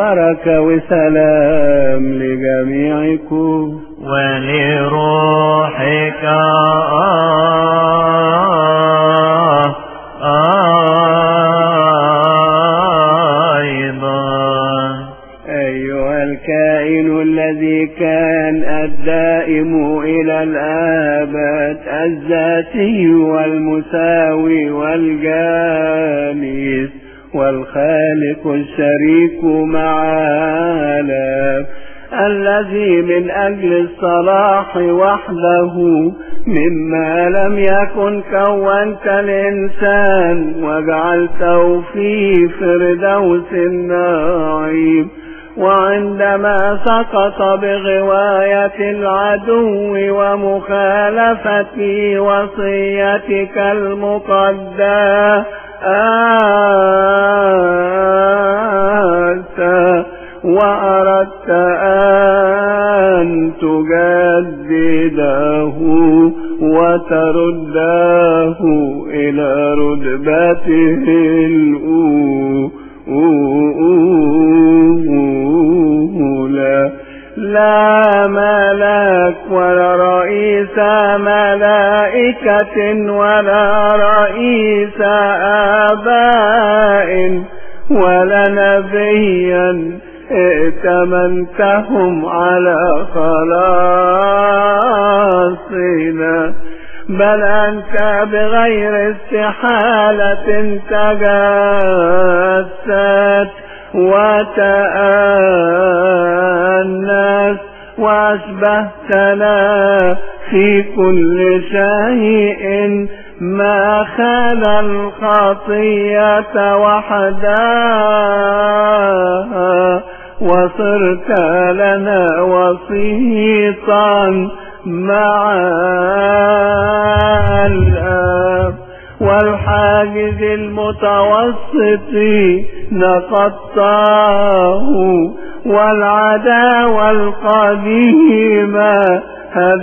بركة وسلام لجميعكم ولروحك أيضا. أيها الكائن الذي كان الدائم إلى الآباد، الذاتي والمساوي والجالس والخالق الشريك مع آلاف، الذي من أجل الصلاح وحده مما لم يكن كونت الإنسان وجعلته في فردوس النعيم، وعندما سقط بغواية العدو ومخالفة وصيتك المقدسة وأردت أن تجدده وترده إلى رتبته الأولى، لا ملاك ولا رئيس ملائكة ولا رئيس آباء ولا نبيا ائتمنتهم على خلاصنا، بل أنت بغير استحالة تجسدت وتأنست وأشبهتنا في كل شيء ما خلا الخطية وحدها، وصرت لنا وسيطا مع الآب، والحاجز المتوسط نقضته، والعداوة القديمة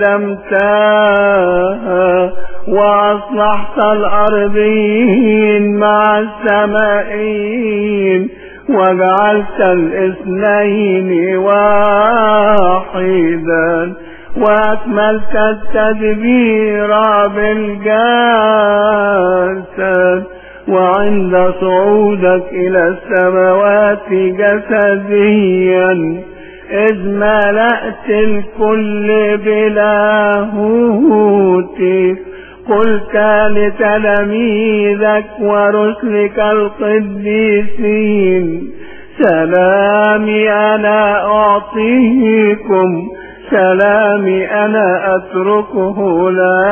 هدمتها، وأصلحت الأرضين مع السمائين، وجعلت الاثنين واحدا، وأكملت التدبير بالجسد، وعند صعودك إلى السماوات جسديا إذ ملأت الكل بلاهوتك، قلت لتلاميذك ورسلك القديسين سلامي أنا أعطيكم، سلامي أنا أتركه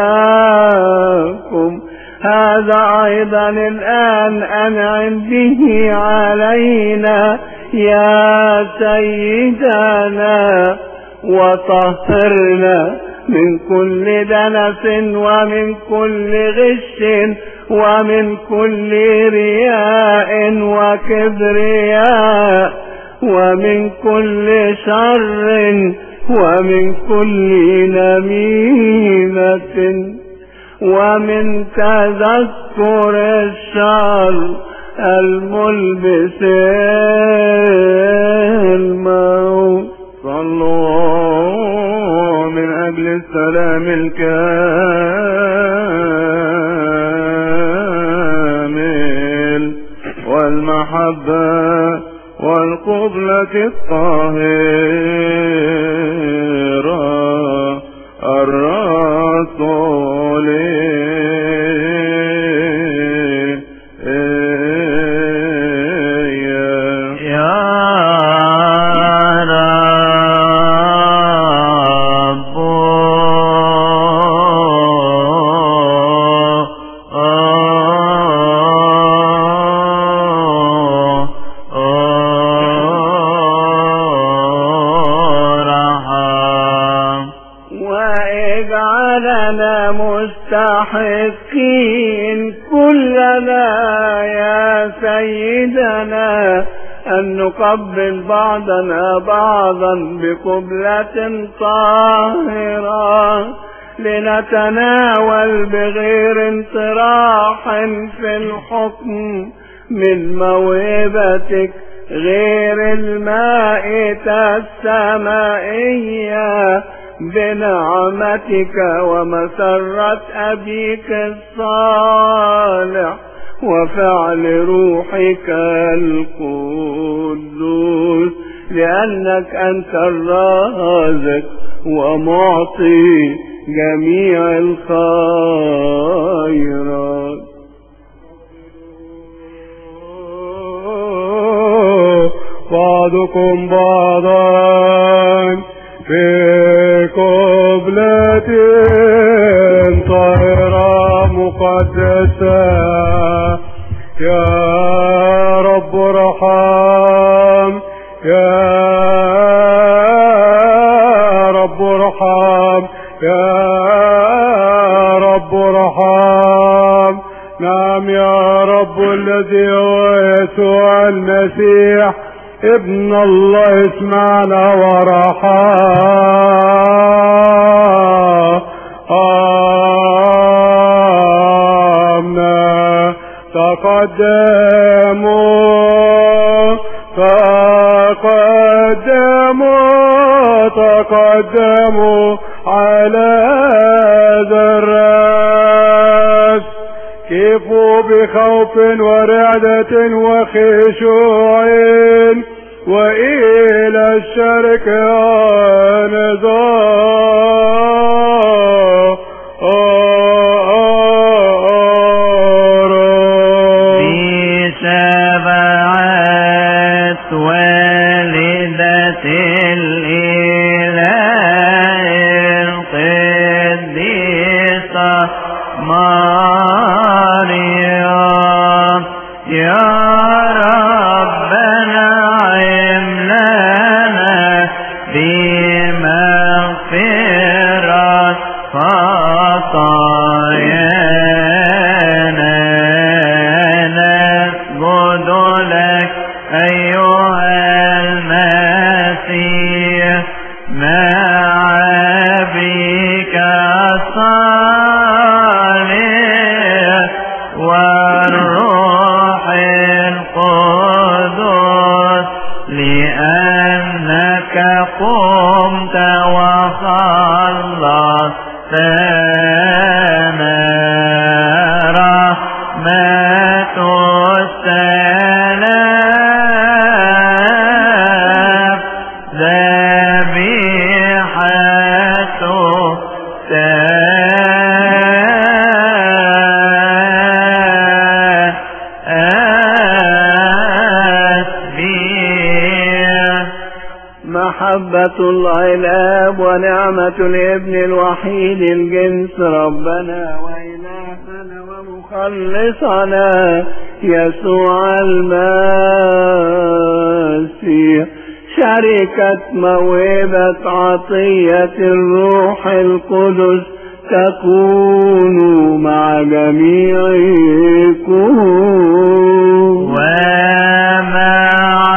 لكم، هذا أيضا الآن أنعم به علينا يا سيدنا، وطهرنا من كل دنس ومن كل غش ومن كل رياء وكبرياء ومن كل شر ومن كل نميمة ومن تذكر الشر الملبس الموت. صلوا من أجل السلام الكامل والمحبة والقبلة الطاهرة الرسولية مستحقين كلنا يا سيدنا أن نقبل بعضنا بعضا بقبلة طاهرة لنتناول بغير انطراح في الحكم من موهبتك غير المائدة السمائية بنعمتك ومسرة أبيك الصالح وفعل روحك القدوس، لأنك أنت الرازق ومعطي جميع الخيرات. بعضكم بعضا في قبلة طاهرة مقدسة. يا رب ارحم، يا رب ارحم، يا رب ارحم. نعم يا رب، الذي هو يسوع المسيح ابن الله، اسمعنا ورحمنا. تقدموا على ذراس، كيفوا بخوف ورعدة وخشوع وإلى الشرك نظار. بسبعة والدة الإله القديسة مريم، يا ربنا عملنا بمغفرة خطايانا. نسجد لك أيها المسيح مع أبيك الصالح والروح القدس، لأنك قمت وخلصتنا. رحمة السلام ذبيحة محبة العلاب ونعمة الابن الوحيد الجنس ربنا وإلهنا ومخلصنا يسوع المسيح، شركة موهبة عطية الروح القدس تكون مع جميعكم ومع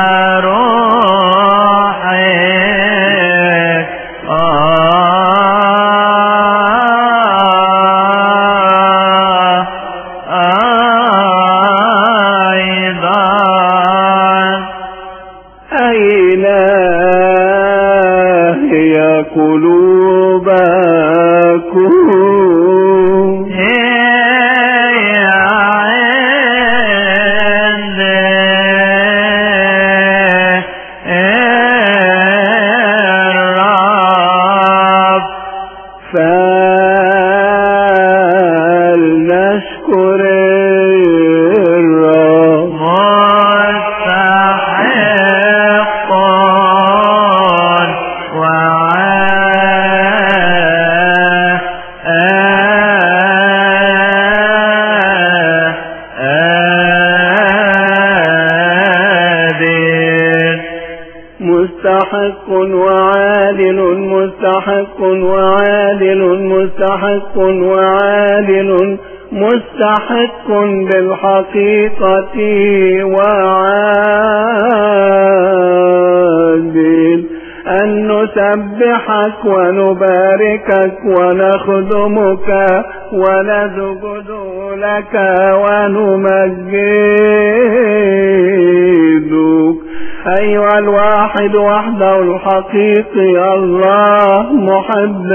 مستحق وعادل مستحق وعادل مستحق وعادل مستحق بالحقيقة وعادل أن نسبحك ونباركك ونخدمك ونسجد لك ونمجدك أيها الواحد وحده الحقيقي الله محب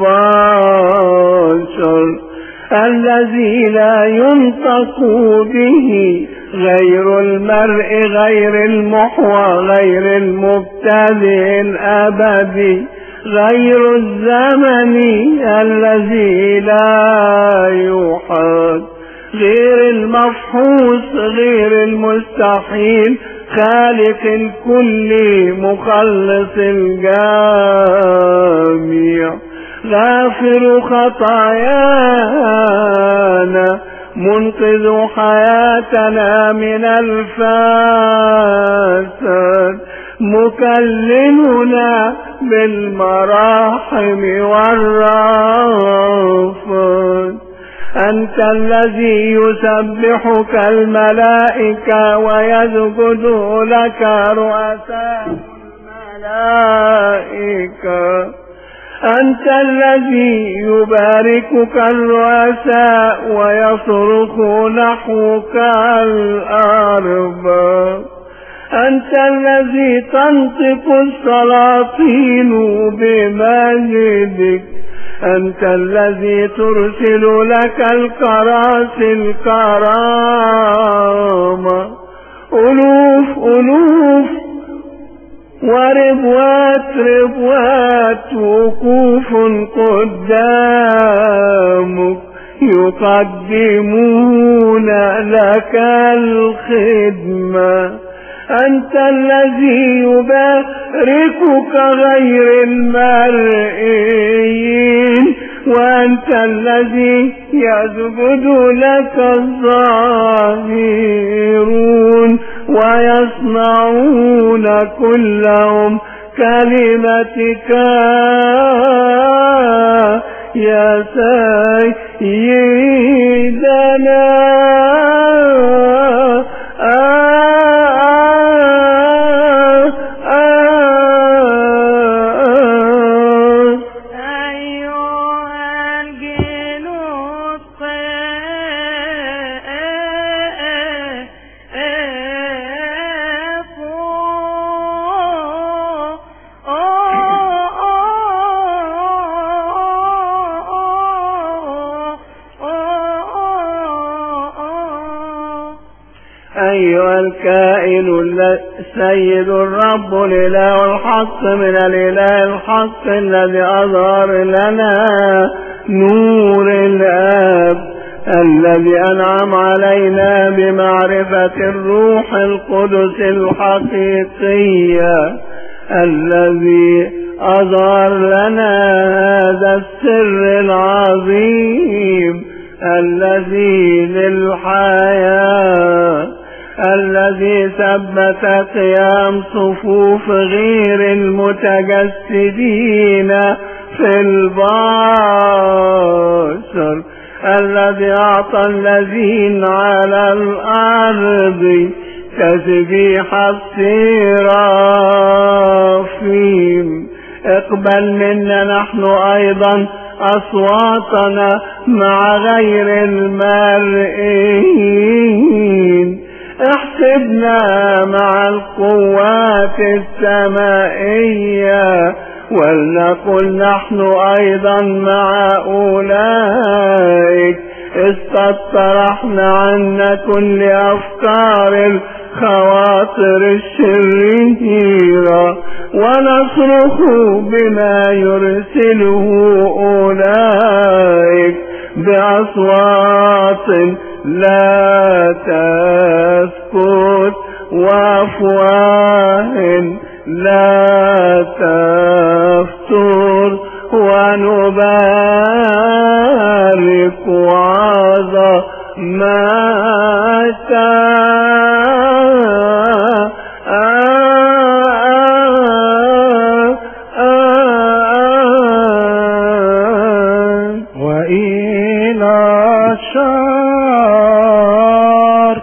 البشر الذي لا ينطق به غير المرء غير المحوى غير المبتدئ الأبدي غير الزمن الذي لا يحد غير المفحوص غير المستحيل خالق الكل مخلص الجميع غافر خطايانا منقذ حياتنا من الفساد مكللنا بالمراحم والرأفات أنت الذي يسبحك الملائكة ويسجد لك رؤساء الملائكة أنت الذي يباركك الرؤساء ويصرخ نحوك الأرباب أنت الذي تنطق السلاطين بمجدك أنت الذي ترسل لك الكراسي الكرامة ألوف وربوات وقوف قدامك يقدمون لك الخدمة أنت الذي يباركك غير المرئيين وأنت الذي يسجد لك الظاهرون ويصنعون كلهم كلمتك يا سيدنا أيها الكائن السيد الرب الإله الحق من الإله الحق الذي أظهر لنا نور الآب الذي أنعم علينا بمعرفة الروح القدس الحقيقية الذي أظهر لنا هذا السر العظيم الذي للحياة الذي ثبت قيام صفوف غير المتجسدين في البشر الذي أعطى الذين على الأرض تسبيح السرافيم اقبل منا نحن أيضا أصواتنا مع غير المرئيين احسبنا مع القوات السمائية ولنقل نحن أيضا مع أولئك استطرحنا عنا كل أفكار الخواطر الشريرة ونصرخ بما يرسله أولئك بأصوات لا تسكت وأفواه لا تفتر ونبارك عظمتك وإلى الشر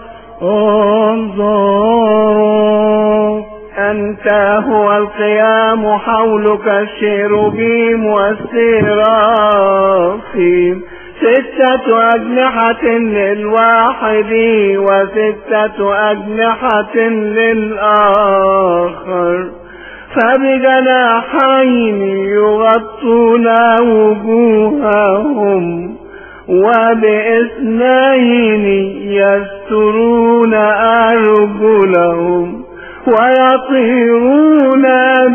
انظروا أنت هو القيام حولك الشيروبيم والسرافيم 6 أجنحة للواحد و6 أجنحة للآخر، فبجناحين يغطون وجوههم، وب2 يسترون أرجلهم، ويطيرون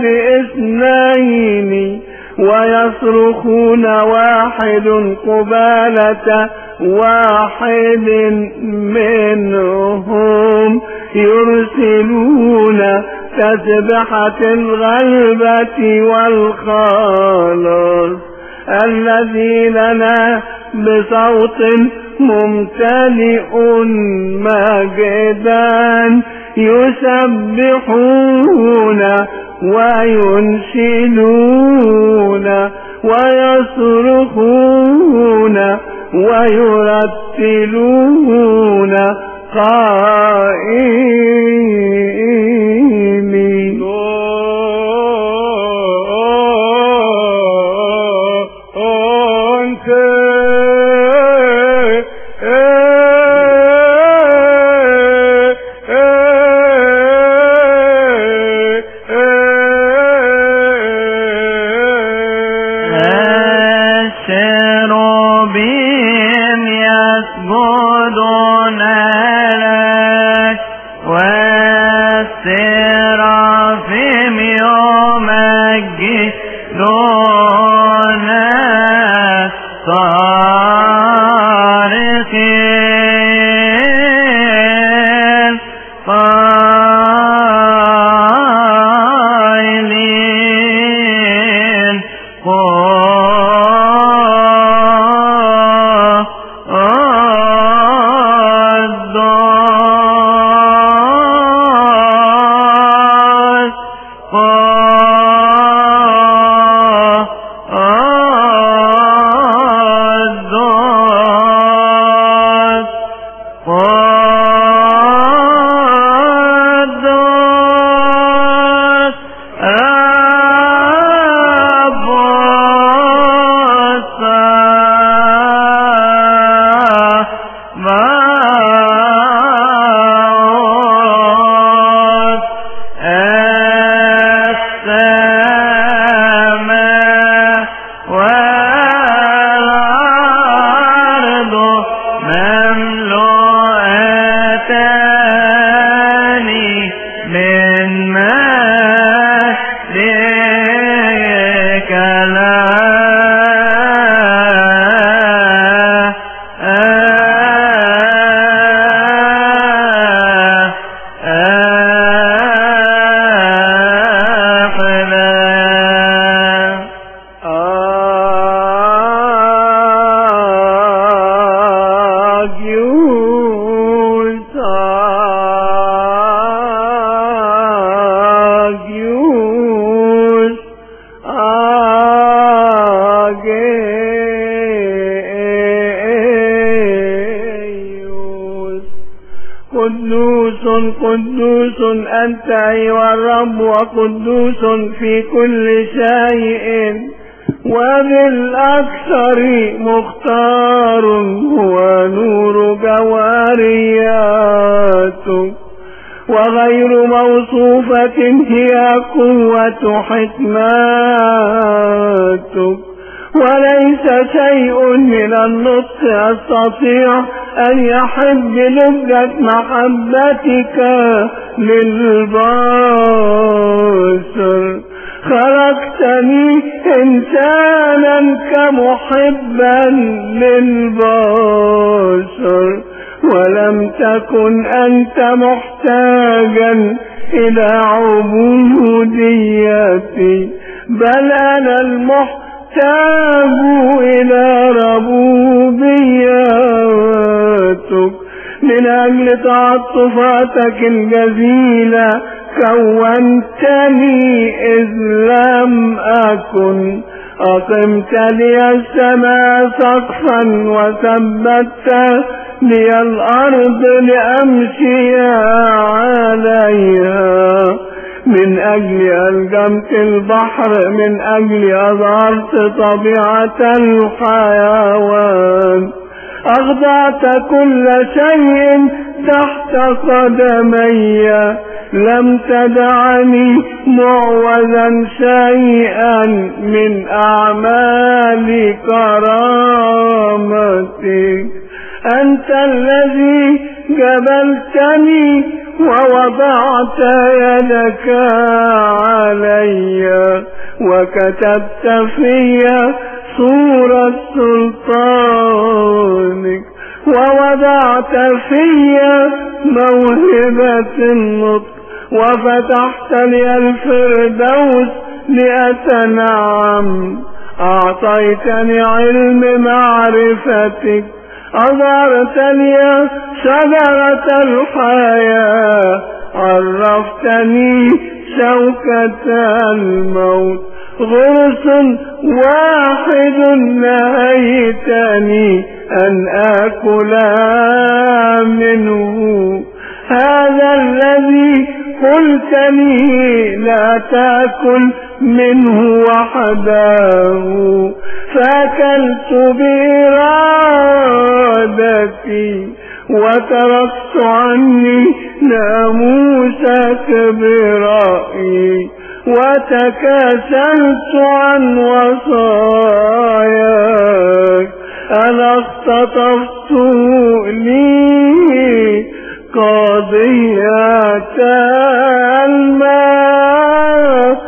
ب2 ويصرخون واحد قبالة واحد منهم، يرسلون تسبحة الغلبة والخلاص، الذين بصوت ممتلئ مجدا يسبحون وينشدون ويصرخون ويرتلون قائلين قدوس أنت أيها الرب، وقدوس في كل شيء، وبالأكثر مختار هو نور جوارياتك، وغير موصوفة هي قوة حكماتك، وليس شيء من النطق يستطيع أن يحب لذة محبتك للبشر. خلقتني إنسانا كمحبا للبشر، ولم تكن أنت محتاجا إلى عبوديتي، بل أنا المحتاج إلى ربوبيتك. من أجل تعطفاتك الجزيلة كونتني إذ لم أكن، أقمت لي السماء سقفا وثبت لي الأرض لأمشي عليها. من أجل ألجمت البحر، من أجل أظهرت طبيعة الحيوان. أخضعت كل شيء تحت قدمي، لم تدعني معوزا شيئا من أعمال كرامتك. أنت الذي جبلتني ووضعت يدك علي، وكتبت في صورة سلطانك، ووضعت في موهبة النطق، وفتحت لي الفردوس لأتنعم. أعطيتني علم معرفتك، أظهرت لي شجرة الحياة، عرفتني شوكة الموت. غرس واحد نهيتني أن آكل منه، هذا الذي قلتني لا تأكل منه وحده، فأكلت بإرادتي وتركت عني ناموسك برأيي، وتكاسلت عن وصاياك. أنا اختطفت لي قضية الماء،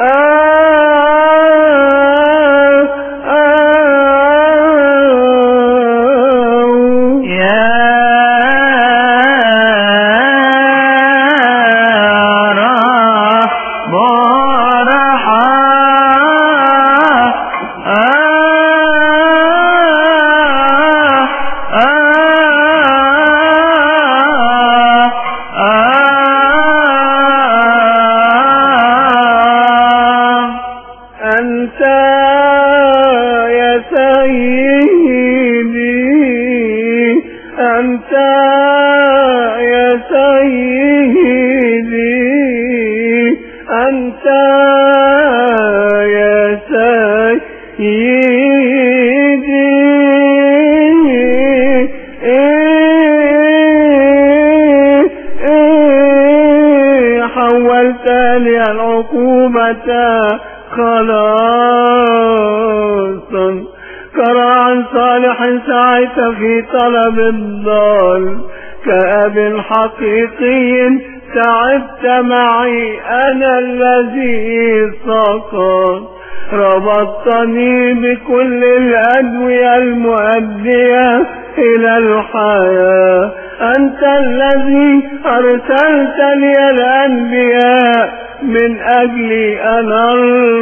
خلاصا كراعا صالح سعيت في طلب الضال، كأب حقيقي تعبت معي أنا الذي سقى. ربطتني بكل الأدوية المؤدية إلى الحياة، أنت الذي أرسلت لي الأنبياء من أجلي أنا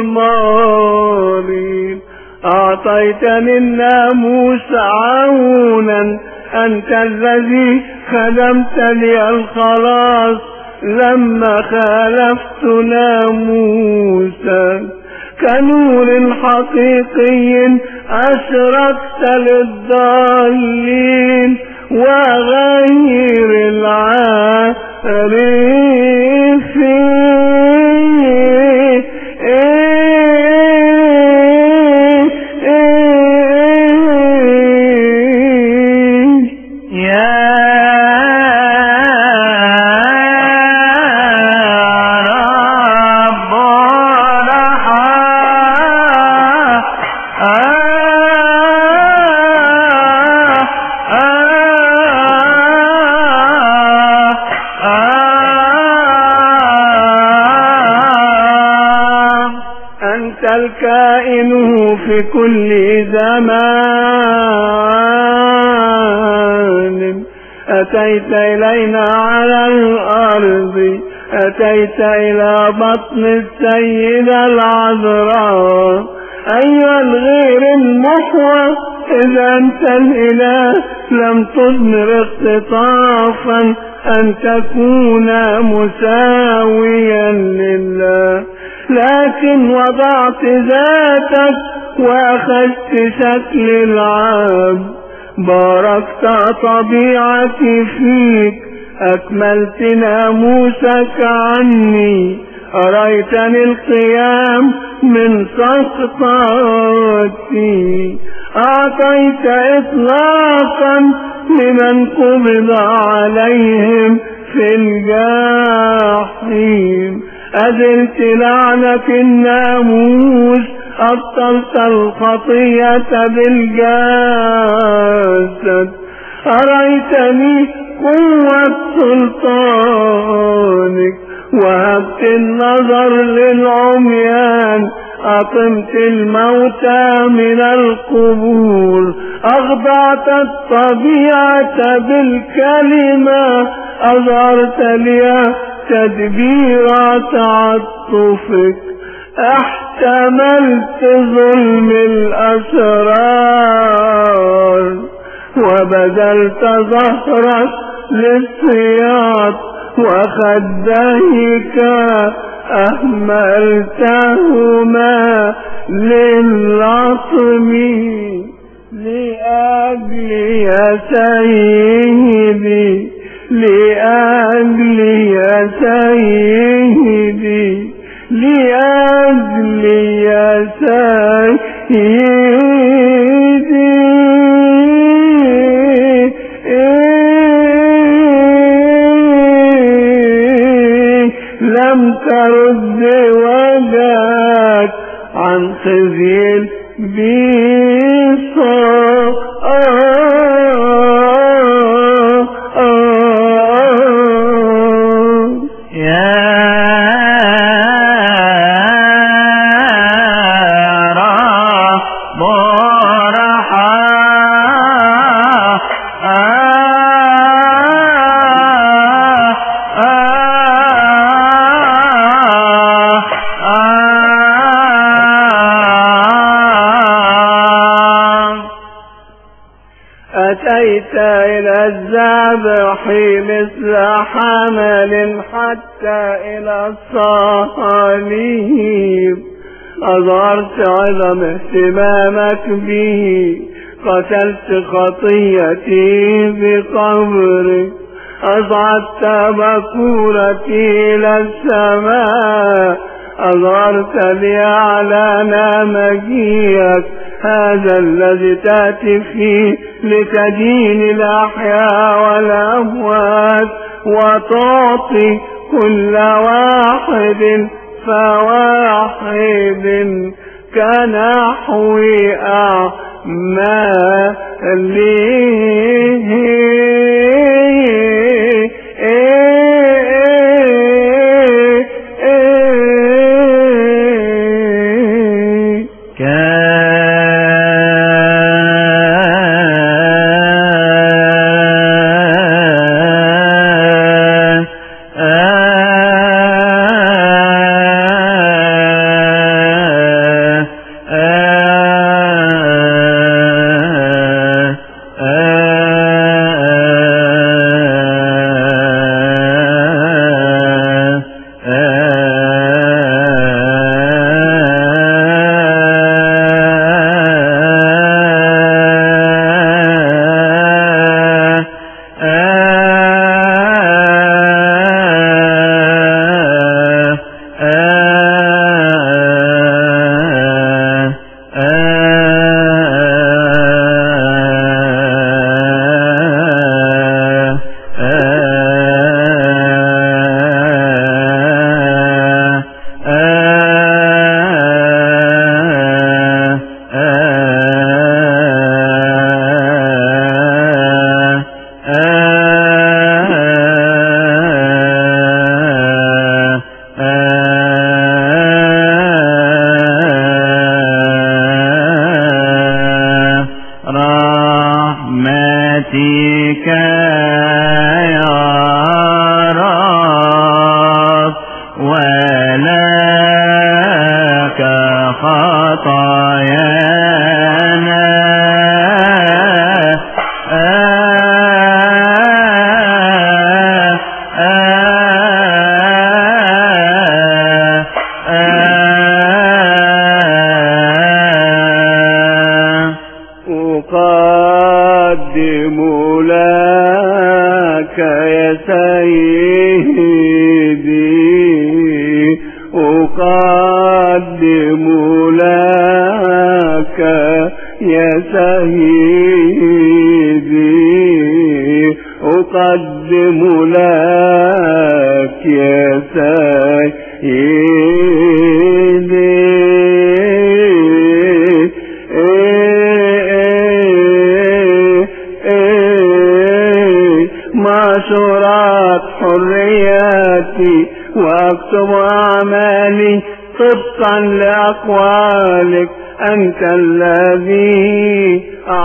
المريض. أعطيتني الناموس عونا، أنت الذي خدمت لي الخلاص لما خالفت ناموسا. كنور حقيقي أشرقت للضالين وغير العارفين. الكائن في كل زمان، أتيت إلينا على الأرض، أتيت إلى بطن السيدة العذراء. أيها الغير المحوى، إذا أنت الإله لم تضمر اختطافا أن تكون مساويا لله، لكن وضعت ذاتك وأخذت شكل العبد. باركت طبيعتي فيك، أكملت ناموسك عني، أريتني القيام من سقطتي، أعطيت إطلاقا لمن قبض عليهم في الجحيم، أزلت لعنة الناموس، أبطلت الخطية بالجسد، أريتني قوة سلطانك، وهبت النظر للعميان، أقمت الموتى من القبور، أخضعت الطبيعة بالكلمة، أظهرت لي تدبير تعطفك، احتملت ظلم الأسرار، وبذلت ظهرك للصياط، وخديك أهملتهما للعصم، لأجلي يا سيدي، لأجلي يا سيدي، لأجلي يا سيدي، لم ترد وجهك عن خزي البصار. أتيت إلى الذبح مثل حمل حتى إلى الصليب، أظهرت عظم اهتمامك به، قتلت خطيتي بقبرك، أصعدت بكورتي إلى السماء، أظهرت لي أعلان مجيئك، هذا الذي تأتي فيه لتدين الأحياء والأموات، وتعطي كل واحد فواحد كنحو أعماله. رحمتك يا رب ولك خطايانا أقدم لك يا سيدي يا سيدي أقدم لك يا سيدي معشورات حرياتي واكتب أعمالي طبقا لأقوالك. أنت الذي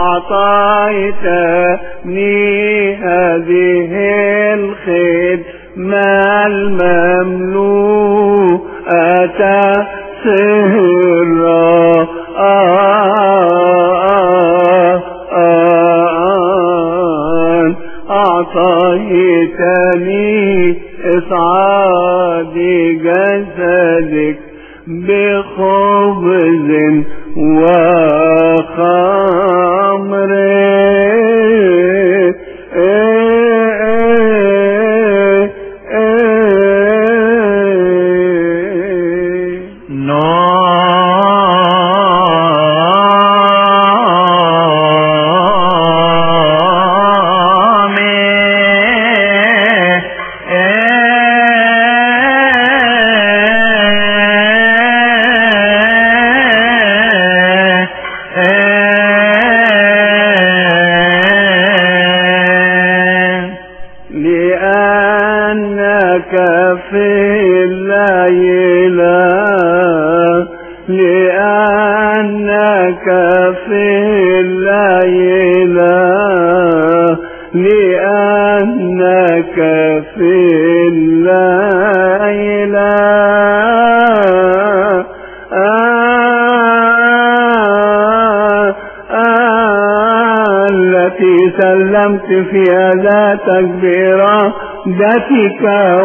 أعطيتني هذه الخدمة المملوءة سرا أعطيتني إسعاد جسدك بخبز وخمر. لأنك في الليل لأنك في الليل التي سلمت فيها ذاتك بإرادتك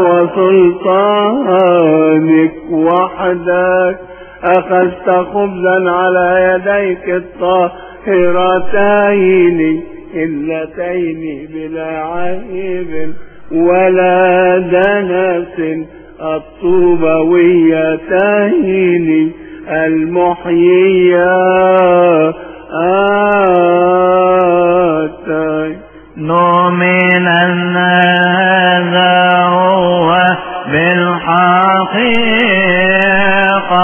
وسلطانك وحدك. أخذت خبزا على يديك الطاهرتين اللتين بلا عيب ولا دنس الطوبويتين المحييات. نؤمن أن هذا هو بالحقيقة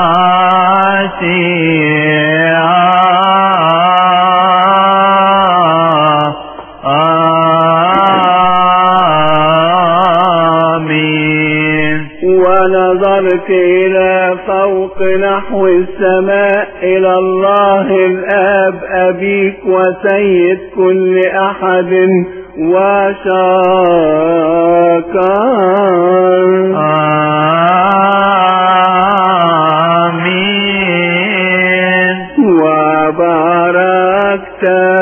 آمين. ونظرت إلى فوق نحو السماء إلى الله الآب أبيك وسيد كل أحد وشكر. آمين. وباركته.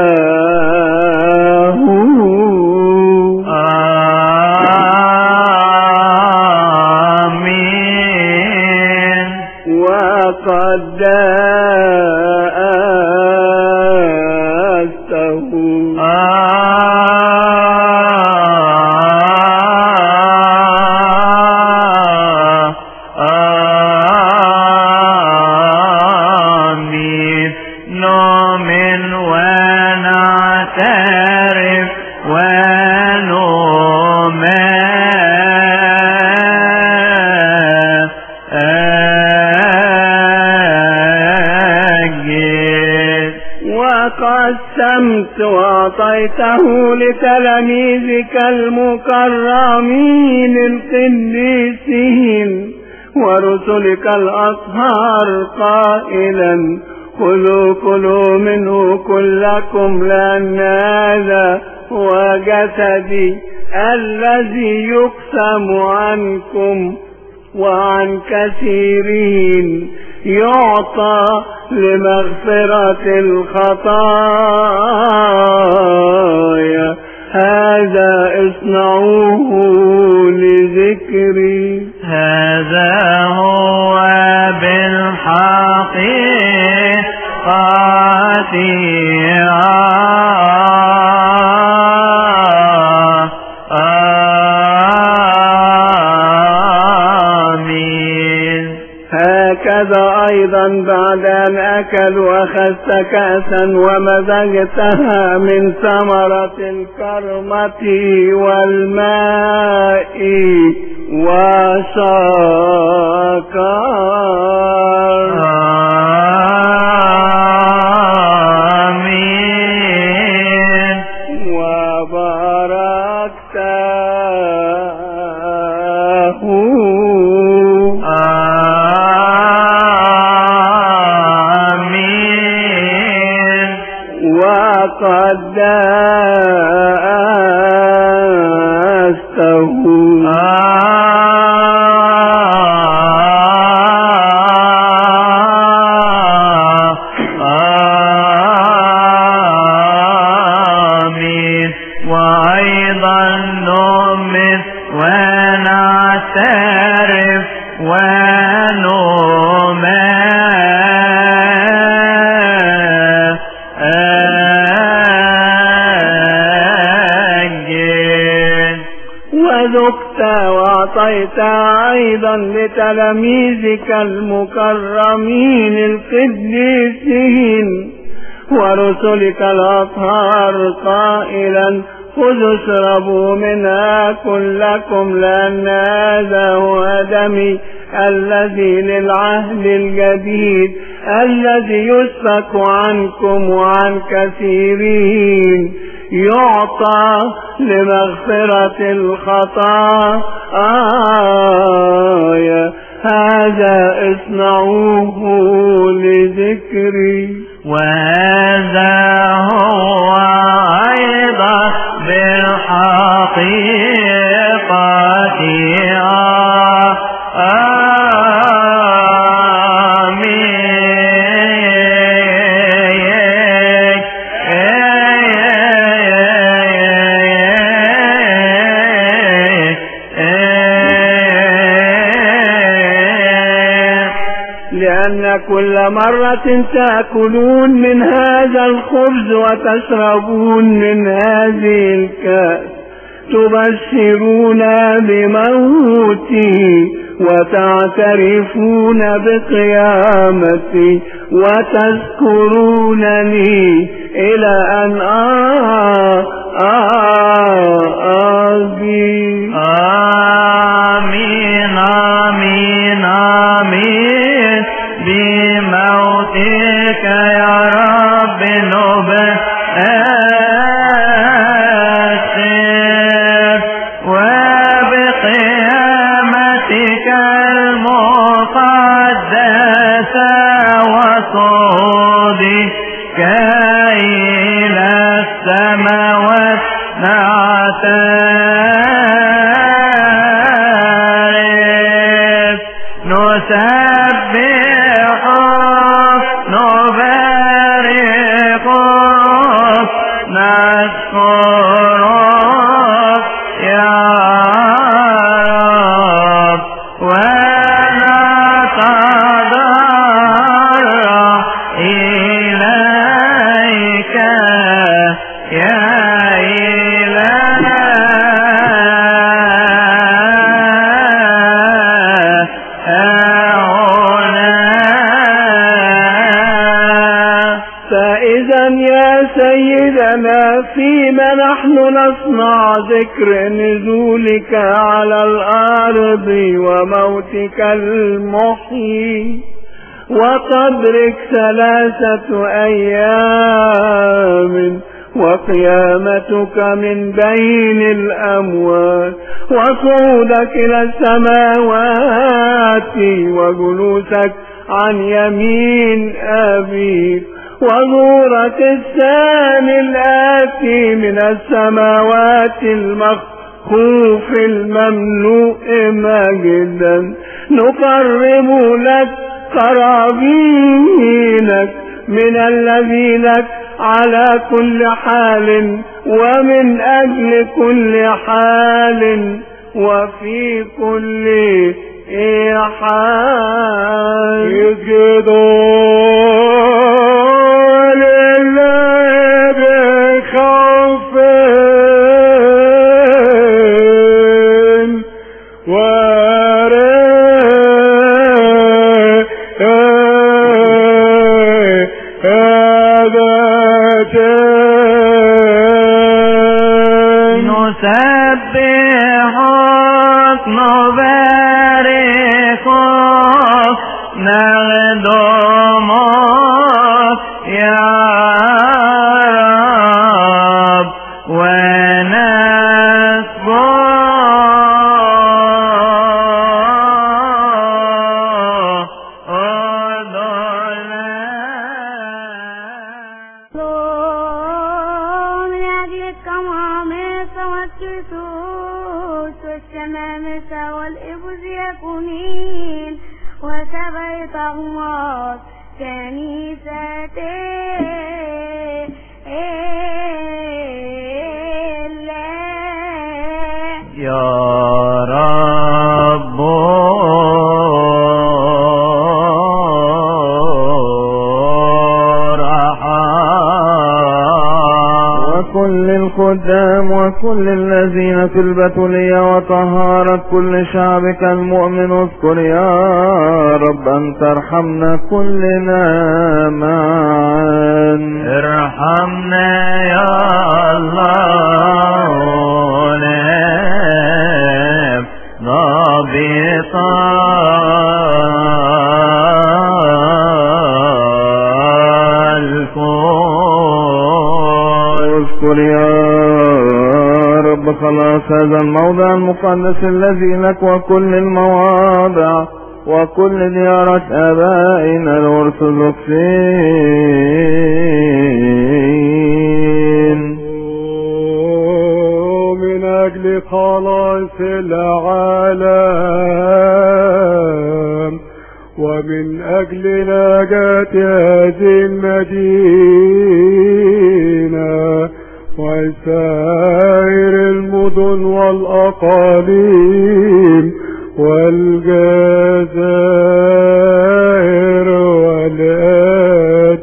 آمين. وقدسته. نؤمن ونعترف ونمجد. وقسمت وأعطيته لتلاميذك المكرمين القديسين ورسلك الأطهار قائلا كلوا منه كلكم لأن هذا هو جسدي الذي يقسم عنكم وعن كثيرين يعطى لمغفرة الخطايا. هذا اصنعوه لذكري. هذا هو بالحقيقة آمين. هكذا أيضا بعد أن أكلوا أخذت كأسا ومزجتها من ثمرة الكرمة والماء وسكر. آمين. وباركته آمين. وقدسته آمين. وأيضا نؤمن ونعترف ونمجد. وذقت وأعطيت أيضا لتلاميذك المكرمين القديسين ورسلك الأطهار قائلا خذوا اشربوا منها كلكم لأن هذا هو دمي الذي للعهد الجديد الذي يسفك عنكم وعن كثيرين يعطى لمغفرة الخطايا. هذا اصنعوه لذكري. وهذا هو أيضا بالحقيقة لأن كل مرة تأكلون من هذا الخبز وتشربون من هذه الكأس تبشرون بموتي وتعترفون بقيامتي وتذكرونني إلى أن آجي. آمين آمين آمين. بموتك يا رب نبشر وبقيامتك المقدسة وصعودك إلى السماوات نعترف نسبحك نباركك نشكرك يا رب ونتضرع إليك يا سيدنا فيما نحن نصنع ذكر نزولك على الأرض وموتك المحيي وقبرك 3 أيام وقيامتك من بين الأموات وصعودك إلى السماوات وجلوسك عن يمين أبيك وظهورك الثاني الآتي من السماوات المخوف المملوء مجدا نقرب لك قرابينك من الذي لك على كل حال ومن أجل كل حال وفي كل حال يسجدون لله بخوف ورجاء نسبحك نباركك نخدمك يا رب أغمار كنيستي يا رب وكل الخدام وكل الذين في البتولية وطهارة كل شعبك المؤمن اذكر يا رب أن ترحمنا كلنا معا. ارحمنا يا الله ضابطا اذكر يا رب خلاص هذا الموضع المقدس الذي لك وكل المواضع وكل ديارة آبائنا الأرثوذكسيين من أجل خلاص العالم ومن أجل نجاة هذه المدينة وسائر المدن والأقاليم والجزائر والآد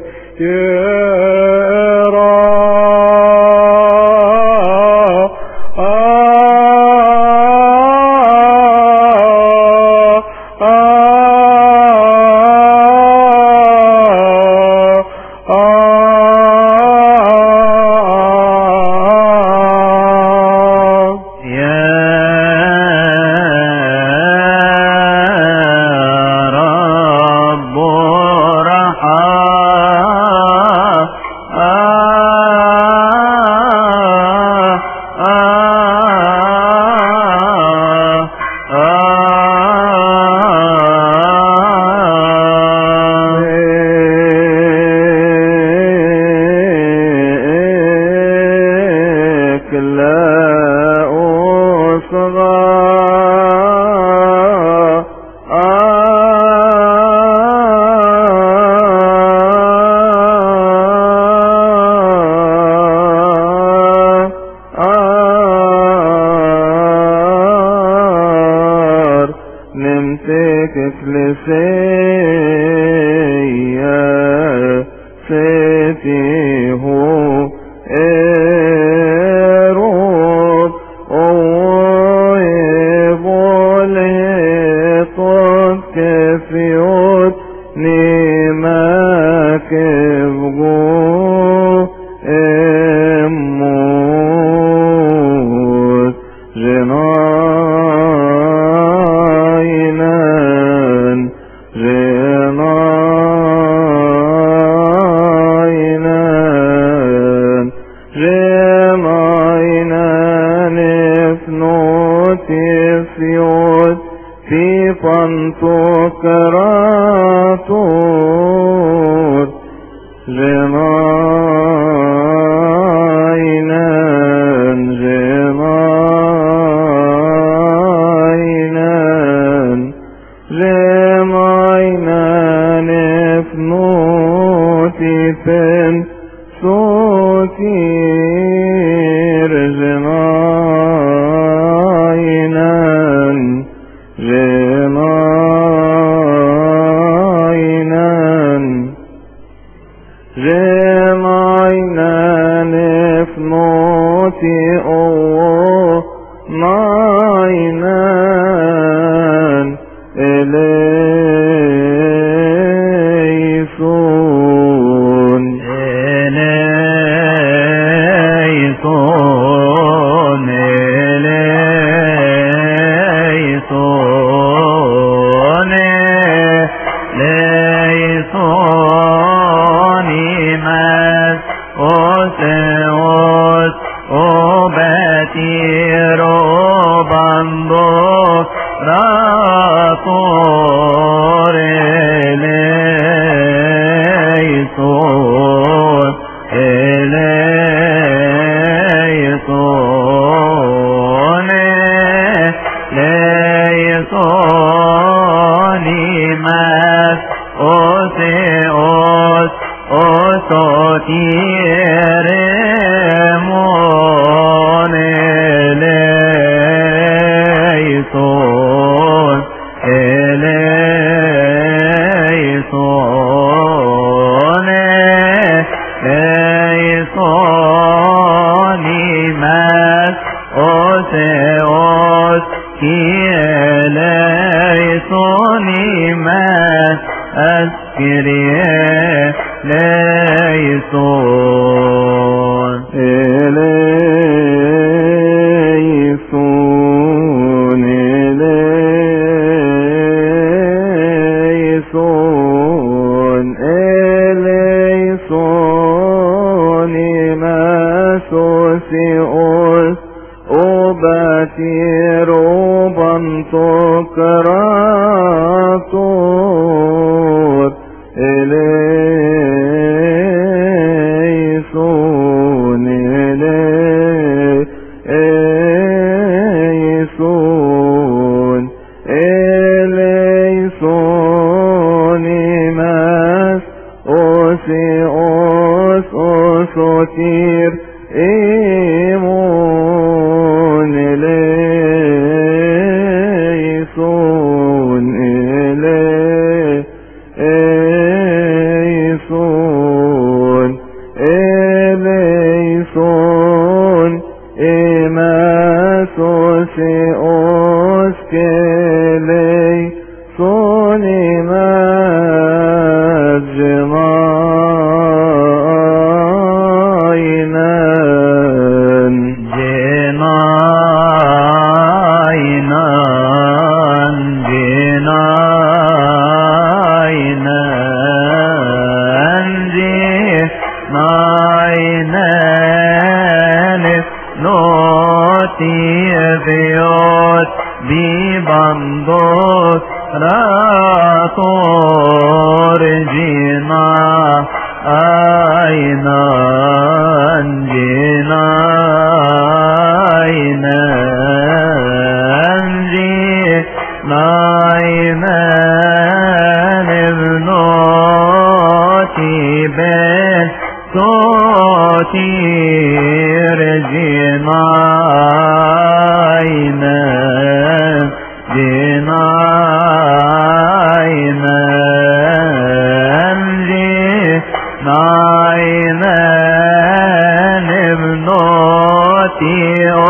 Oseos, Obetir, Obando, Rator, Eleison, Eleison, Eleison, Imas, Oseos, Osotiremon, Eleison, Eleison, Eleison, Imas, Oseos, Eleison, Imas, Askirie, Eleison, Eleison, Eleison, Eleison, Imas, Osios, Obatir, Obantokrator, Eleison, Eleison, Eleison, Imas, Osios, Osotir, Emon, Eleison, Eleison, Eleison, Imas, Osios, Eleison, Imas, Genainan, Genainan, Genainan, Genainan, Notiviot, Bibandos, Rator, Genainan, Genainan, Genainan, Evnotiben, Sotir, Genainan, Genainan, Genainan, Evnoti,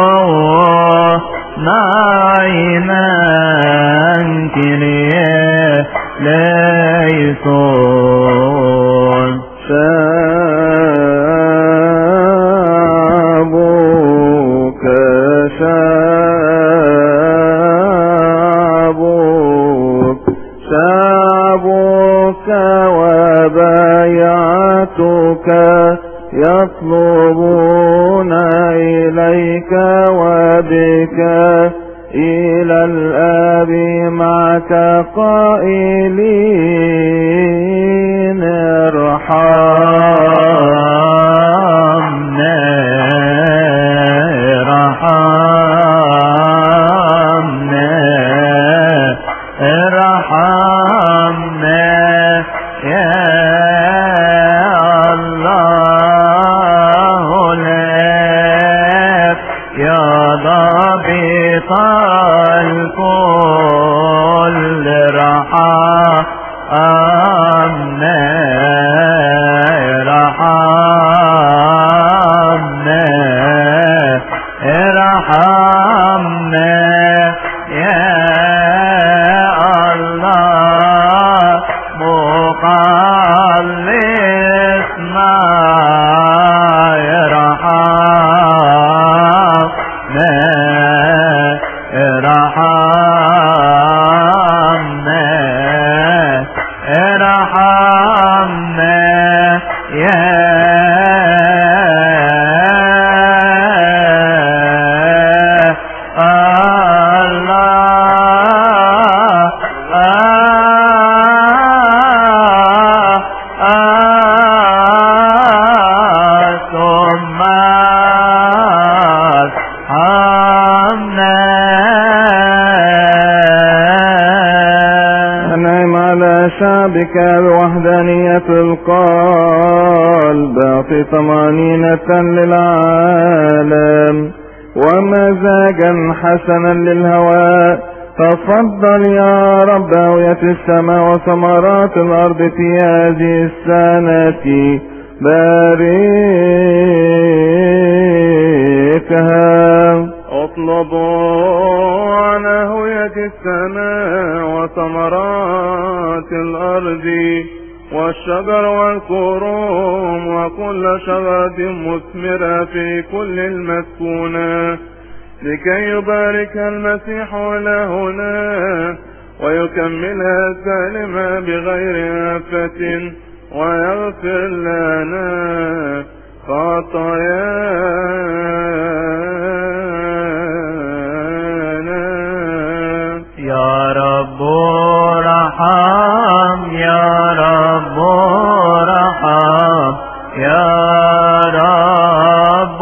Nainan, Kyrie, Eleison, Shabuk, Shabuk, Shabuk, وبايعتك يطلبون إليك وبك إلى الآب معك قائلين ارحمنا ارحمنا ارحمنا يا الله لك يا ضابط الكل رحمنا رحمنا ارحمنا يا الله مخلصنا ارحمنا ارحمنا شعبك بوحدانية القلب، اعطي طمأنينة للعالم ومزاجا حسنا للهواء. تفضل يا رب هوية السماء وثمرات الأرض في هذه السنة، باركها. اطلبوا عن هوية السماء وثمرات الأرض والشجر والكروم وكل شجرة مثمرة في كل المسكونة، لكي يبارك المسيح إلهنا ويكملها سالمة بغير آفة ويغفر لنا خطايانا. يا رب ارحم، يا رب ارحم، يا رب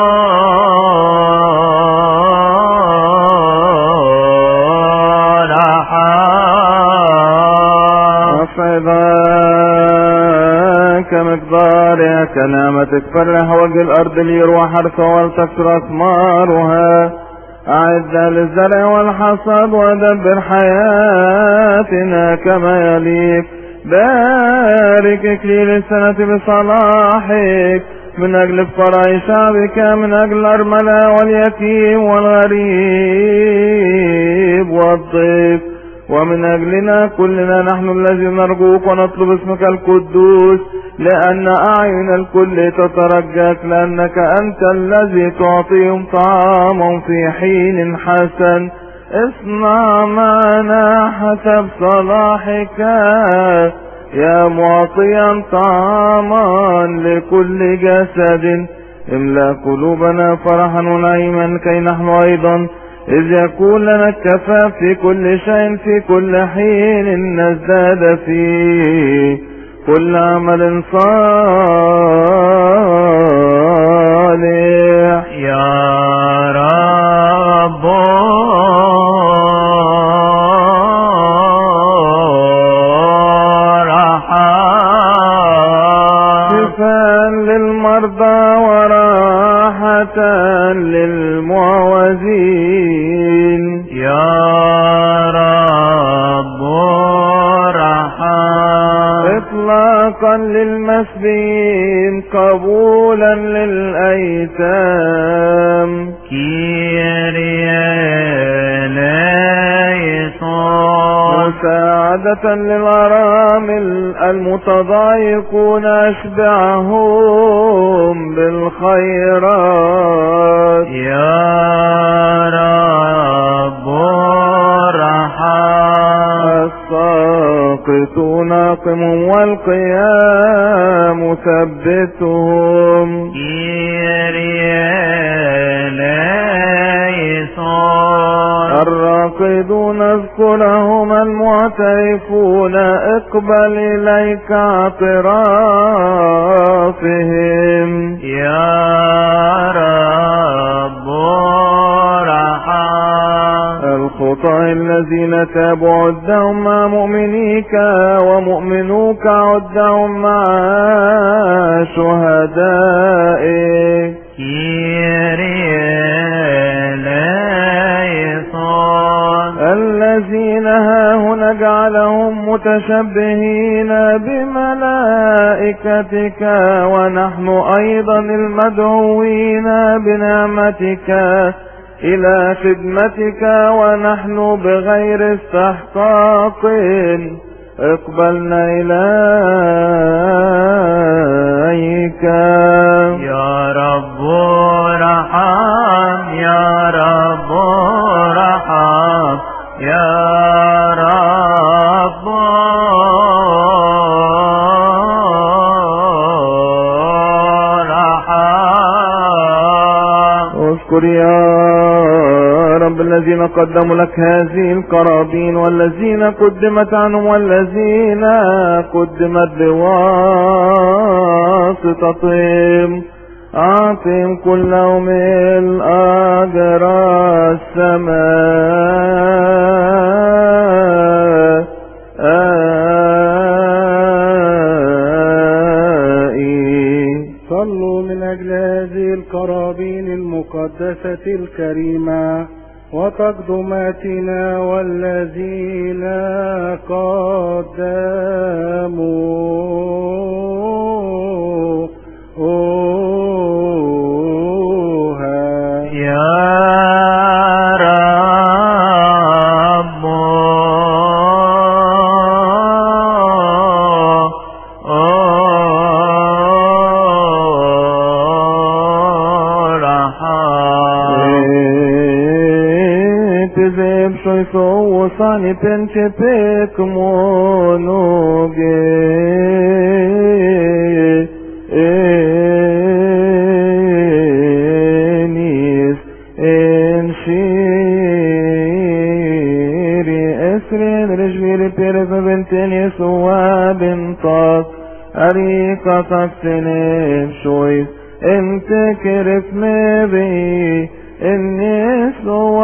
كمقدارها كنعمتك فرح وجه الأرض ليروى حرثها ولتكثر أثمارها. أعدنا للزرع والحصاد ودبر حياتنا كما يليق. بارك إكليل السنة بصلاحك من أجل فقراء شعبك، من أجل الأرملة واليتيم والغريب والضيف، ومن أجلنا كلنا نحن الذين نرجوك ونطلب اسمك القدوس، لأن أعين الكل تترجاك، لأنك أنت الذي تعطيهم طعامهم في حين حسن. اصنع معنا حسب صلاحك يا معطيا طعاما لكل جسد. املأ قلوبنا فرحا ونعيما كي نحن أيضا إذ يكون لنا الكفاف في كل شيء في كل حين نزداد في كل عمل صالح. يا رب شفاء للمرضى وراحة للمعوزين. يا رب إطلاقا للمسبين قبولا للأيتام. مساعدة للأرامل المتضايقون أشبعهم بالخيرات. يا رب الساقطون قمهم والقيام ثبتهم. الراقدون اذكرهم، المعترفون اقبل إليك اعترافهم. يا رب الخطاة الذين تابوا عدهم مع مؤمنيك، ومؤمنوك عدهم مع شهدائك. الذين هاهنا جعلهم متشبهين بملائكتك، ونحن أيضا المدعوين بنعمتك إلى خدمتك، ونحن بغير استحقاق اقبلنا إليك. يا رب ارحم، يا رب ارحم، يا رب ارحم. اذكر يا رب الذين قدموا لك هذه القرابين، والذين قدمت عنهم، والذين قدمت بواسطتهم. أعطهم كلهم الأجر السماء. مثل هذه القرابين المقدسة الكريمة وتقدماتنا والذين قدموها يا رب تذب شوي صوصاني بنشبك مونوجي انيس انشيري اسرين رجميري بيرف بنتين يسوى بنطاق أريقة سنين شوي انت كرف مبي الناس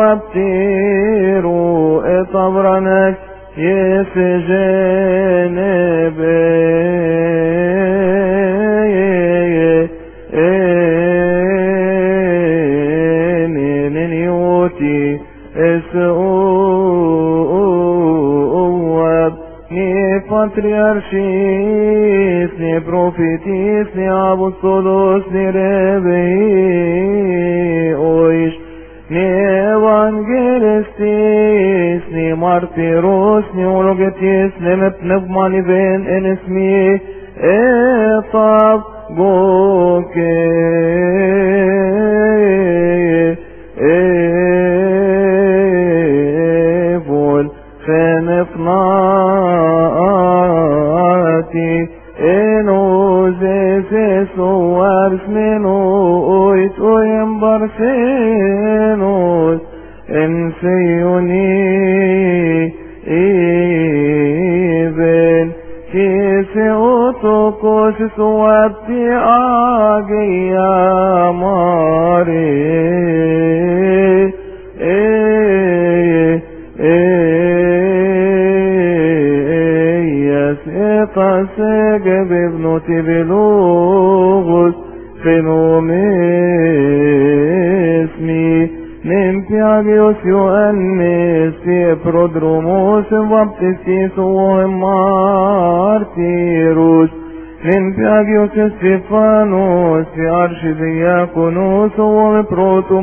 وابتيرو اطبرنك يسجن نيوتي اسواب ني باتريارشيس ني بروفيتيس ني ابوستولوس ني ربي اويش ني evangelistiis ني martyros ني ولوجتيس ني مبنبماني بين ان اسمي اطاب جوكي ايفول خنفناتي انو زيسو وارس منو اويت اويم برسينوس انسيوني ايبن كيسي اوتوكوس سوابتي اجي يا ماري يسيطاسك بابنوتي بلوغس فينوميسمي نمتياجيوس يوانيس في برودروموس وابتسيس ومارتيروس نمتياجيوس استيفانوس في عرش دياكونوس ومبروتو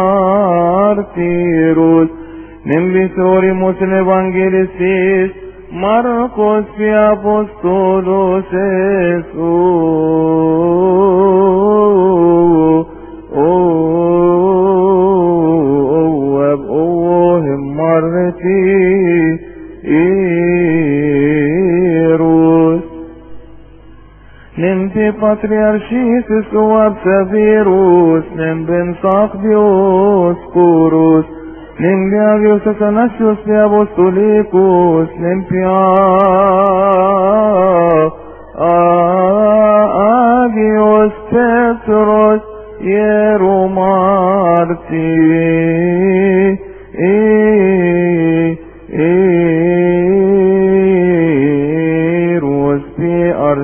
مارتيروس نمبيسوريموس الإفانجيليستيس Marcos في أبوستولوس وابقوهم مرتي إيروس نمتي باتريارشيس وابسافيروس نمبن صاقديوس كوروس Nimbiagios Athanasios de Apostolicos, Nimbiagios Petros, Hieromarti, Eros Pi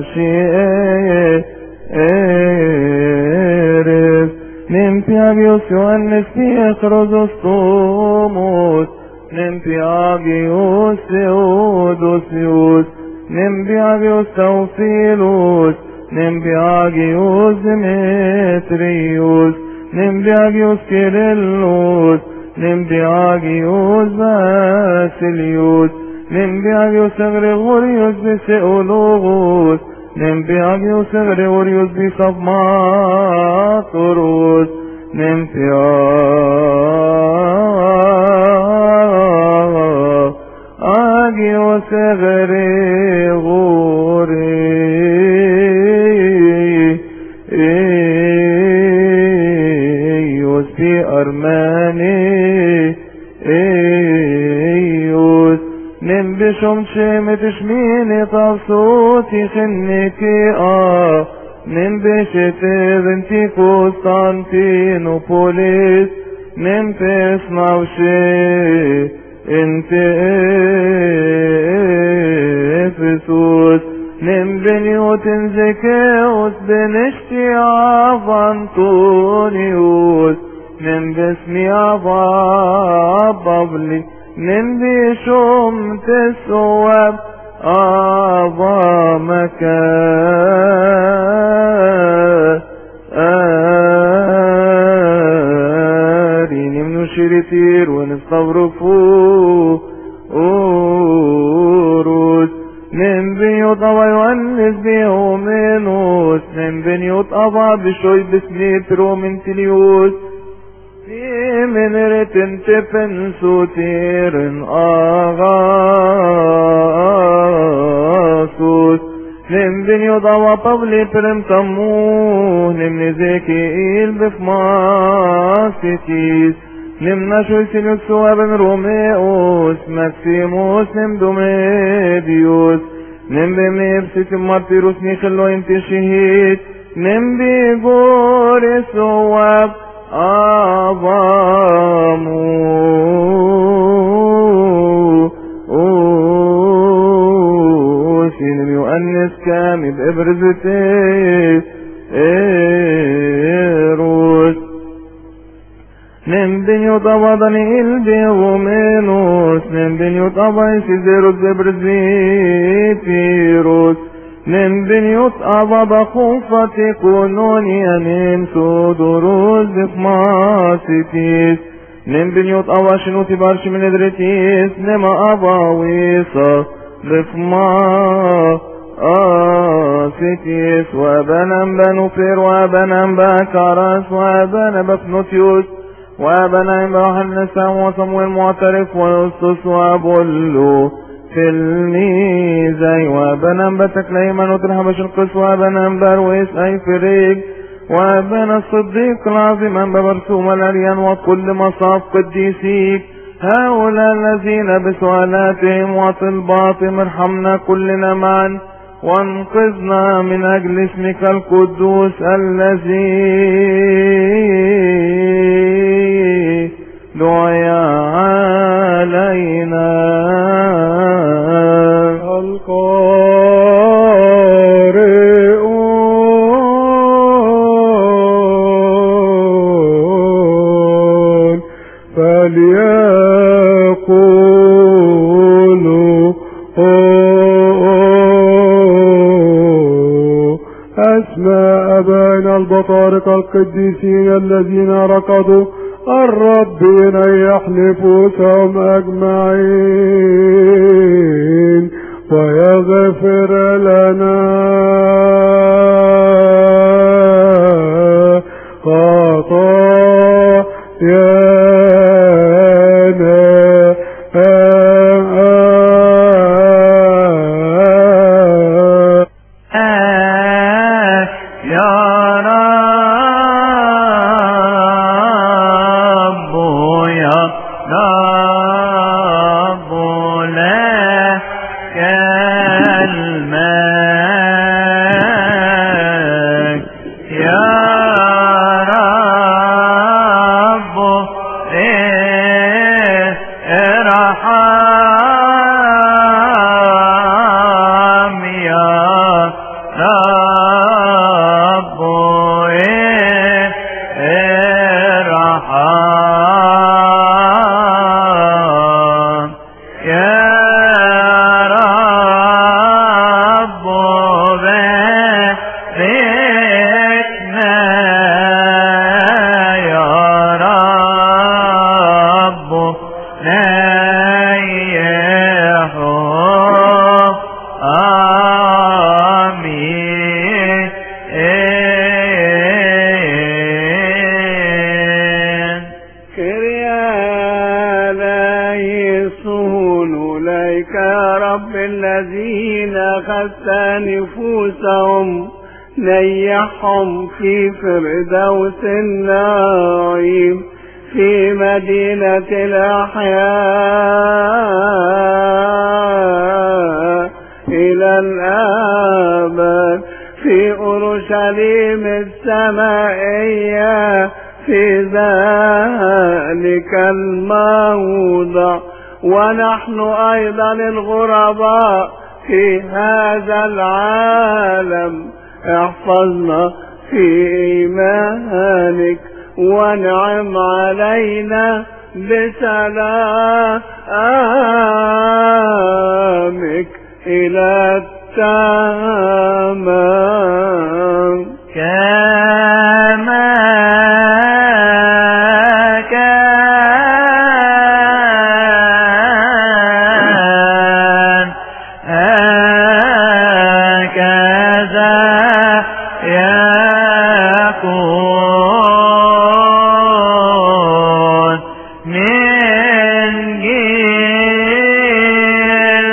Archieres, Nimpiagios Ioannes Pietros Tomos, Nimpiagios Theodosius, Nimpiagios Theophilus, Nimpiagios Demetrius, Nimpiagios Kyrillus, Nimpiagios Vasilius, Nimpiagios Gregorius Theologos, Nimpiagios Gregorius Bisafmatorus, Nimpiagios Gregorius Pi Armenius, Nimbishom Shemet Shmini Tavsoti Chinniki Nimbishet Venti Constantinopolis, Nimbes Navshe Inte Ephesus, نم بنيوت زكيوس بنشتي أنطونيوس نم باسمي بابلي نم بشوم تسواب آريني من شريتير ونستغرفوه أوروس نم بنيوت أبا يوانس بيومينوس نم بنيوت أبا بشوي بسني برومنتليوس في منرة تفن سوتير آغاسوس نم بنيوت أبا طبلي برم تموه نم نزيكيل بفماسيتيس نم نشوي سينوس سوابن روميوس ماكسيموس نم دوميديوس نم بميبسيت مارتيروس نيخلو انت شهيد نم بيغوري سواب نم يؤنس كامي بإبرزتي إيروس نم بنيو طبا دانيل بيغومينوس نم بنيو طبا سيزيروس بإبرزيتيروس نم بنيوت أبا بخوفة كونونيا نم سودروس بفماسيتيس نم بنيوت أبا شنوتي بارش من ادريتيس نم أبا ويصا بفماسيتيس وابنم بنوفير وابنم بكارس وابنم بفنوتيوس وابنم بحنسام وصمويل معترف ويسطس وابولو في الميزي وابنم بتكليما وترهبش القس وابنم برويس اي فريق وابن الصديق العظيما ببرسوم الاريان وكل مصاف قديسيك هؤلاء الذين بسؤالاتهم وطلباتهم ارحمنا كلنا معا وانقذنا من اجل اسمك القدوس الذي دعي علينا القارئون فليقولوا أسماء أبائنا البطارقة القديسين الذين ركضوا الرب يريح نفوسهم أجمعين ويغفر لنا خطايانا الذين أخذت نفوسهم نيحهم في فردوس النعيم في مدينة الأحياء إلى الآبد في أورشليم السمائية في ذلك الموضع. ونحن أيضا الغرباء في هذا العالم. احفظنا في إيمانك وانعم علينا بسلامك إلى التمام. كما كان هكذا يكون من جيل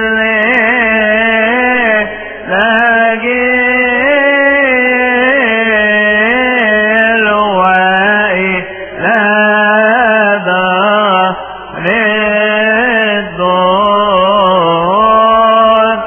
لجيل وإلى دار الدور.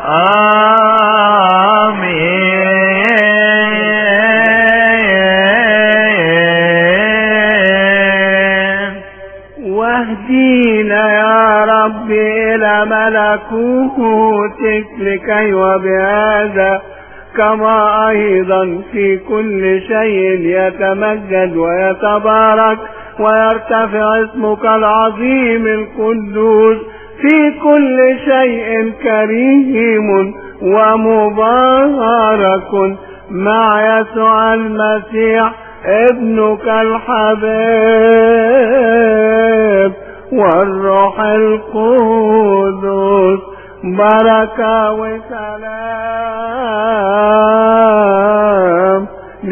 آمين. واهدينا يا رب إلى ملكوتك لكي وبهذا كما أيضا في كل شيء يتمجد ويتبارك ويرتفع اسمك العظيم القدوس في كل شيء كريم ومبارك مع يسوع المسيح ابنك الحبيب والروح القدس بركة وسلام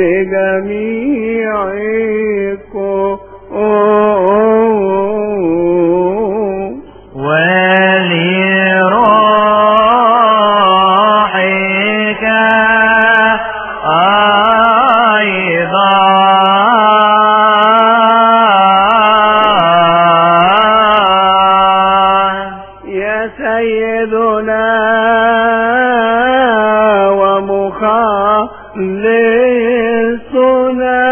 لجميعكم. ولروحك أيضا يا سيدنا ومخلصنا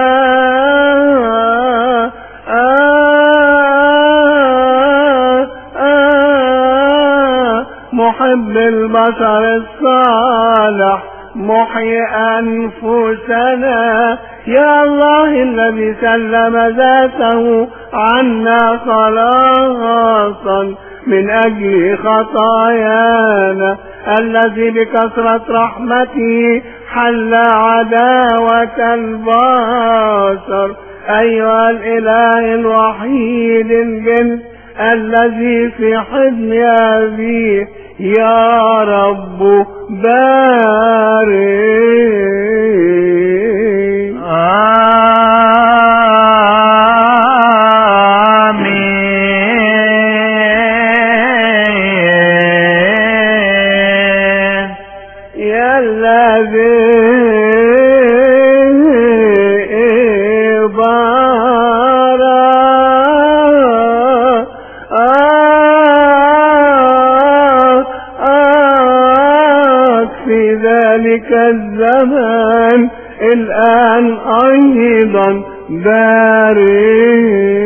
محب البشر الصالح محيي أنفسنا يا الله الذي سلم ذاته عنا خلاصا من أجل خطايانا، الذي بكثرة رحمته حل عداوة البشر. أيها الإله الوحيد الجنس الذي في حضن أبيه يا رب بارك. يا الذي في ذلك الزمان الآن أيضا بارك.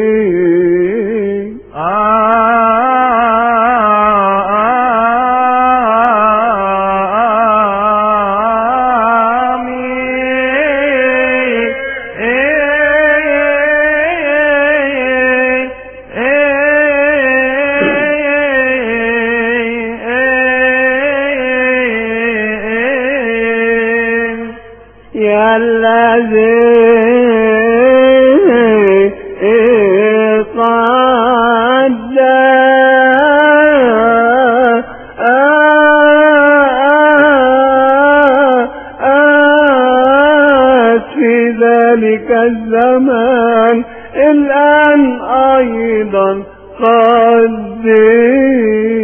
يا الذي في ذلك الزمان الآن أيضا قدر.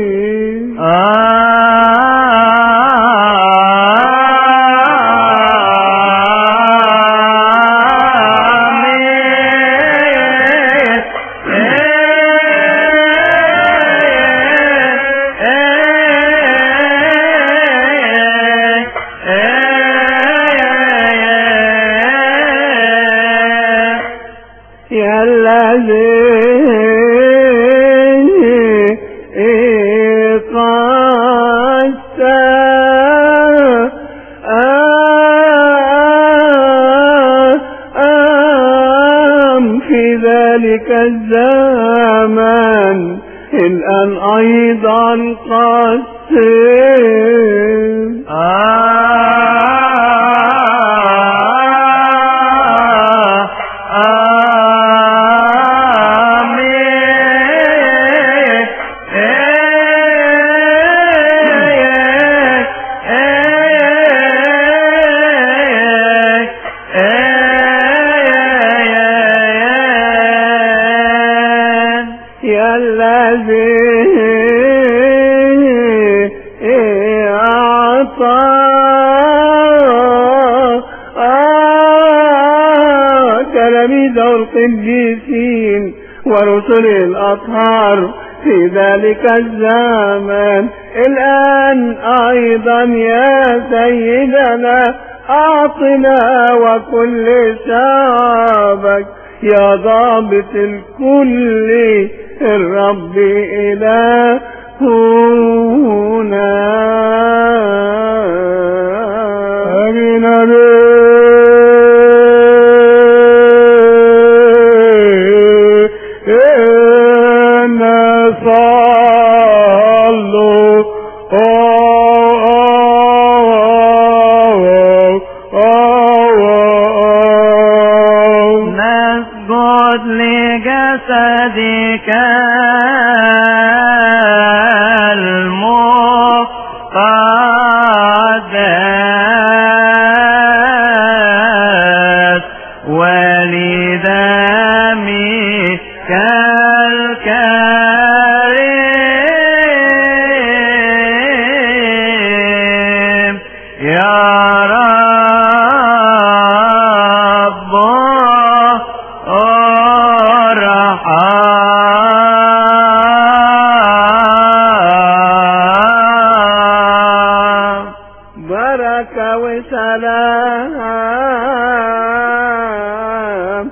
يا الذي قدست في ذلك الزمان الآن أيضا قسم. القديسين ورسل الأطهار في ذلك الزمان الآن أيضا يا سيدنا أعطنا وكل شعبك يا ضابط الكل الرب إلهنا. آمين لجسدك المقدس ولدمك الكريم يا وسلام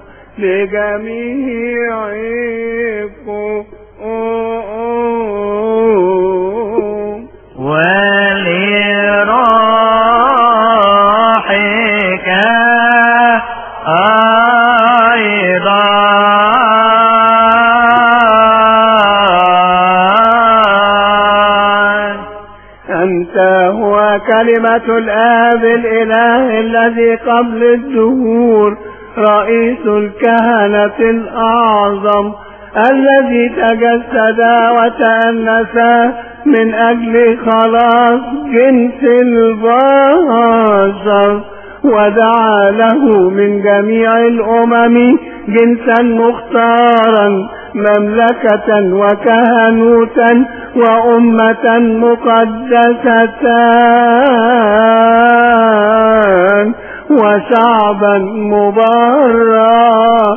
لجميعكم ولروحك أيضا أنت هو كلمة الآب الإله الذي قبل الدهور رئيس الكهنة الأعظم الذي تجسد وتأنس من أجل خلاص جنس البشر ودعا له من جميع الأمم جنسا مختارا مملكة وكهنوتا وأمة مقدسة وشعبا مبررا.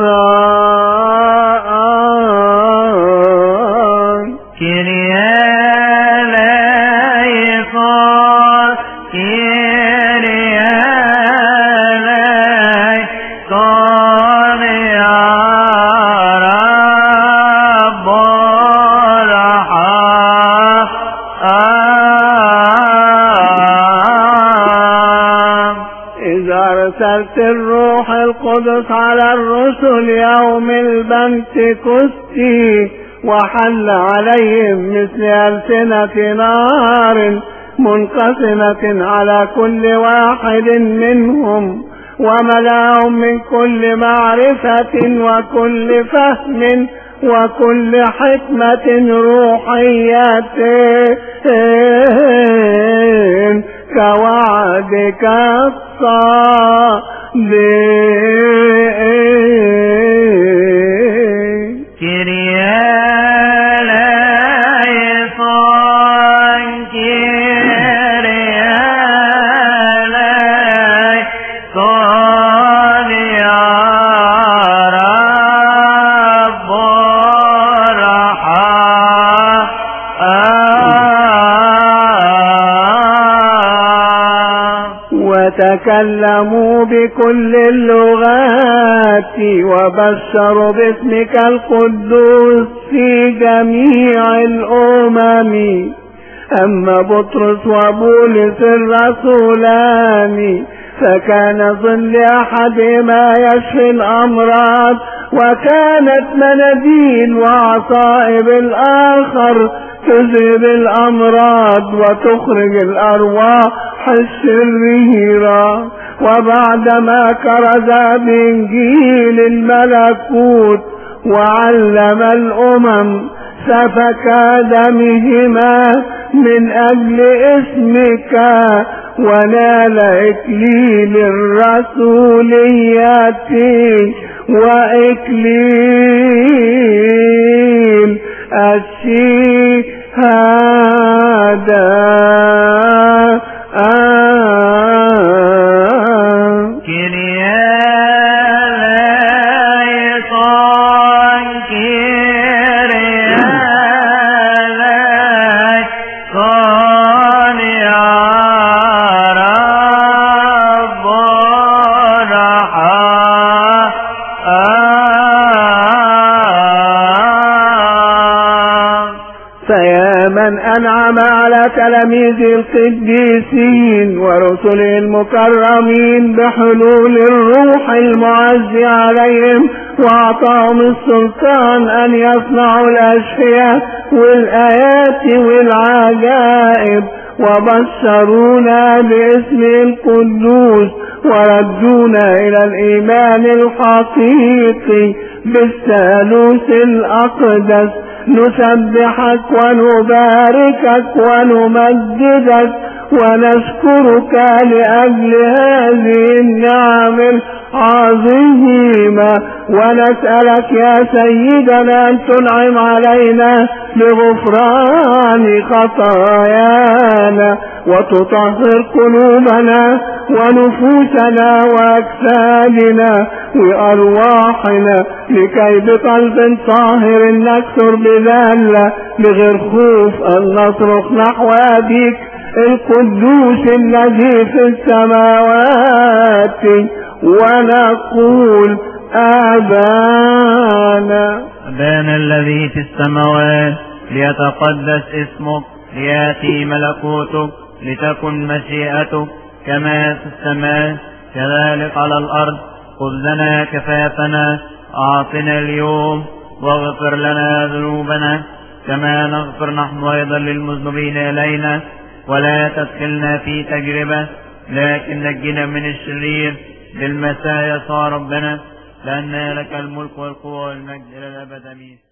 أرسلت الروح القدس على الرسل يوم البنتكوستي وحل عليهم مثل ألسنة نار منقسمة على كل واحد منهم وملأهم من كل معرفة وكل فهم وكل حكمة روحية كوعدك وتكلموا بكل اللغات وبشروا باسمك القدوس في جميع الأمم. أما بطرس وبولس الرسولان فكان ظل أحدهما يشفي الأمراض وكانت مناديل وعصائب الآخر تذهب الأمراض وتخرج الأرواح الشريرة. وبعدما كرز بإنجيل الملكوت وعلم الأمم سفك دمهما من أجل اسمك ونال إكليل الرسولية وإكليل الشهادة. من أنعم على تلاميذ القديسين ورسله المكرمين بحلول الروح المعز عليهم وأعطاهم السلطان أن يصنعوا الأشفياء والآيات والعجائب وبشرونا باسم القدوس وردونا إلى الإيمان الحقيقي بالثالوث الأقدس. نسبحك ونباركك ونمجدك ونشكرك لأجل هذه النعم العظيمة ونسألك يا سيدنا أن تنعم علينا بغفران خطايانا وتطهر قلوبنا ونفوسنا وأجسادنا وأرواحنا لكي بقلب طاهر نكثر بذلة بغير خوف أن نصرخ نحو أبيك القدوس الذي في السماوات ونقول أبانا الذي في السماوات ليتقدس اسمك ليأتي ملكوتك لتكن مشيئتك كما في السماء كذلك على الأرض. خذ كفافنا أعطنا اليوم واغفر لنا ذنوبنا كما نغفر نحن أيضا للمذنبين إلينا ولا تدخلنا في تجربة لكن نجنا من الشرير بالمسيح يسوع ربنا لأن لك الملك والقوة والمجد إلى الأبد. آمين.